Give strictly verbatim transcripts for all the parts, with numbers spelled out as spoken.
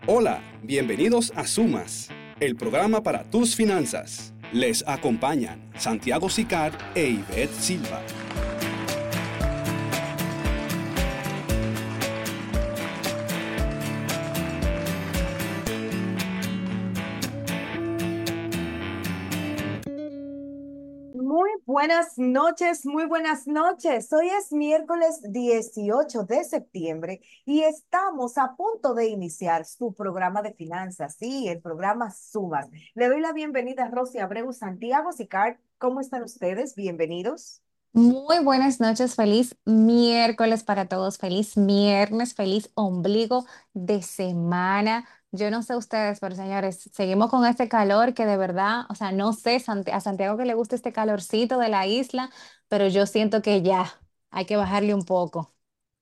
Hola, bienvenidos a Sumas, el programa para tus finanzas. Les acompañan Santiago Sicar e Ivette Silva. Muy buenas noches, muy buenas noches. Hoy es miércoles dieciocho de septiembre y estamos a punto de iniciar su programa de finanzas, sí, el programa Sumas. Le doy la bienvenida a Rosy Abreu, Santiago Sicar. ¿Cómo están ustedes? Bienvenidos. Muy buenas noches, feliz miércoles para todos, feliz viernes, feliz ombligo de semana. Yo no sé ustedes, pero señores, seguimos con este calor que de verdad, o sea, no sé Santi- a Santiago que le gusta este calorcito de la isla, pero yo siento que ya hay que bajarle un poco.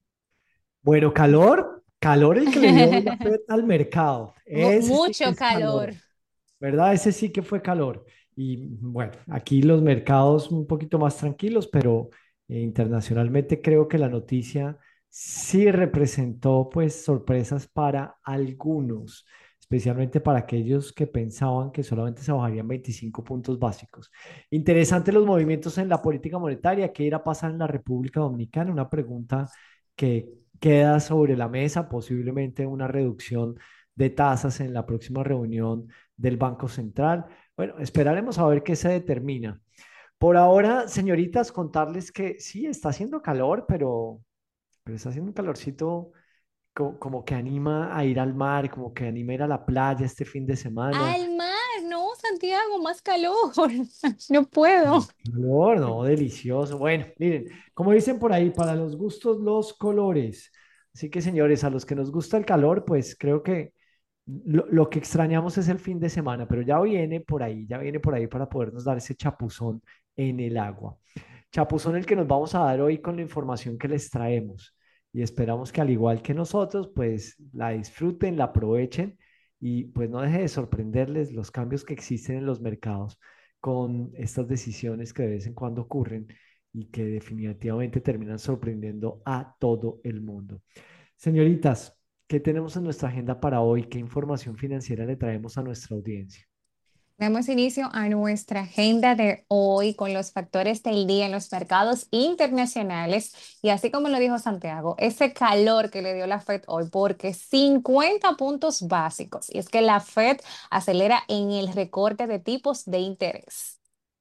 Bueno, calor, calor el que le dio la Fed al mercado. Mu- Ese sí que mucho es calor. calor, ¿verdad? Ese sí que fue calor. Y bueno, aquí los mercados un poquito más tranquilos, pero eh, internacionalmente creo que la noticia sí representó pues sorpresas para algunos, especialmente para aquellos que pensaban que solamente se bajarían veinticinco puntos básicos. Interesante los movimientos en la política monetaria. ¿Qué irá a pasar en la República Dominicana? Una pregunta que queda sobre la mesa, posiblemente una reducción de tasas en la próxima reunión del Banco Central. Bueno, esperaremos a ver qué se determina. Por ahora, señoritas, contarles que sí, está haciendo calor, pero, pero está haciendo un calorcito co- como que anima a ir al mar, como que anima a ir a la playa este fin de semana. Al mar, no, Santiago, más calor. No puedo. Calor, no, delicioso. Bueno, miren, como dicen por ahí, para los gustos, los colores. Así que, señores, a los que nos gusta el calor, pues creo que lo, lo que extrañamos es el fin de semana, pero ya viene por ahí, ya viene por ahí para podernos dar ese chapuzón en el agua. Chapuzón el que nos vamos a dar hoy con la información que les traemos. Y esperamos que al igual que nosotros, pues la disfruten, la aprovechen y pues no deje de sorprenderles los cambios que existen en los mercados con estas decisiones que de vez en cuando ocurren y que definitivamente terminan sorprendiendo a todo el mundo. Señoritas, ¿qué tenemos en nuestra agenda para hoy? ¿Qué información financiera le traemos a nuestra audiencia? Damos inicio a nuestra agenda de hoy con los factores del día en los mercados internacionales. Y así como lo dijo Santiago, ese calor que le dio la Fed hoy, porque cincuenta puntos básicos. Y es que la Fed acelera en el recorte de tipos de interés.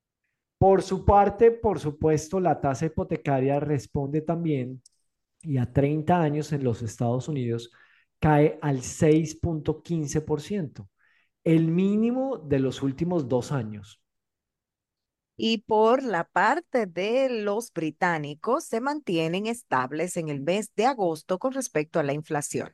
Por su parte, por supuesto, la tasa hipotecaria responde también y a treinta años en los Estados Unidos cae al seis punto quince por ciento, el mínimo de los últimos dos años. Y por la parte de los británicos, se mantienen estables en el mes de agosto con respecto a la inflación.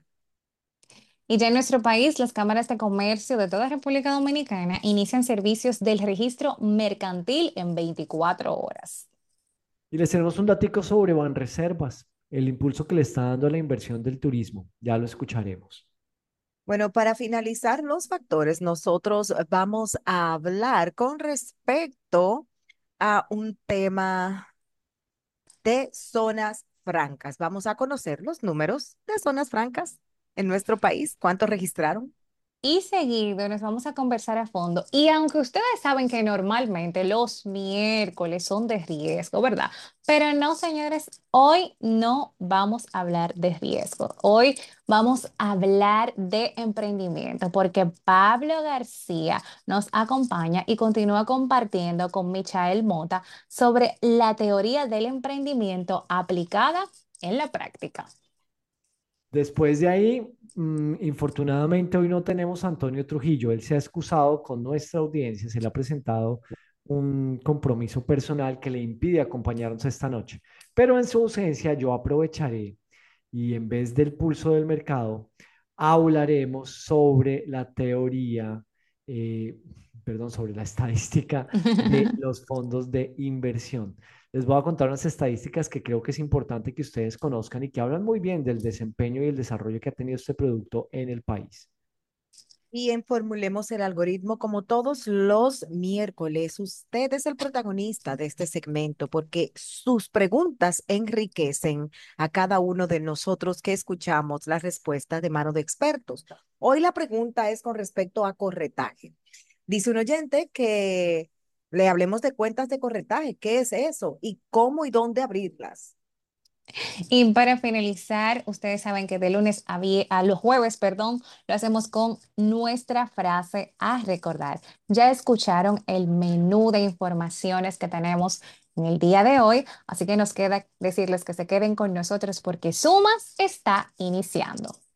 Y ya en nuestro país, las cámaras de comercio de toda República Dominicana inician servicios del registro mercantil en veinticuatro horas. Y les tenemos un datico sobre Banreservas, el impulso que le está dando a la inversión del turismo. Ya lo escucharemos. Bueno, para finalizar los factores, nosotros vamos a hablar con respecto a un tema de zonas francas. Vamos a conocer los números de zonas francas en nuestro país. ¿Cuántos registraron? Y seguido nos vamos a conversar a fondo. Y aunque ustedes saben que normalmente los miércoles son de riesgo, ¿verdad? Pero no, señores, hoy no vamos a hablar de riesgo. Hoy vamos a hablar de emprendimiento porque Pablo García nos acompaña y continúa compartiendo con Michael Mota sobre la teoría del emprendimiento aplicada en la práctica. Después de ahí, mm, infortunadamente hoy no tenemos a Antonio Trujillo. Él se ha excusado con nuestra audiencia, se le ha presentado un compromiso personal que le impide acompañarnos esta noche. Pero en su ausencia yo aprovecharé y en vez del pulso del mercado, hablaremos sobre la teoría, eh, perdón, sobre la estadística de los fondos de inversión. Les voy a contar unas estadísticas que creo que es importante que ustedes conozcan y que hablan muy bien del desempeño y el desarrollo que ha tenido este producto en el país. Y en Formulemos el Algoritmo, como todos los miércoles, usted es el protagonista de este segmento porque sus preguntas enriquecen a cada uno de nosotros que escuchamos las respuestas de mano de expertos. Hoy la pregunta es con respecto a corretaje. Dice un oyente que le hablemos de cuentas de corretaje. ¿Qué es eso? ¿Y cómo y dónde abrirlas? Y para finalizar, ustedes saben que de lunes a, vie- a los jueves, perdón, lo hacemos con nuestra frase a recordar. Ya escucharon el menú de informaciones que tenemos en el día de hoy, así que nos queda decirles que se queden con nosotros porque Sumas está iniciando.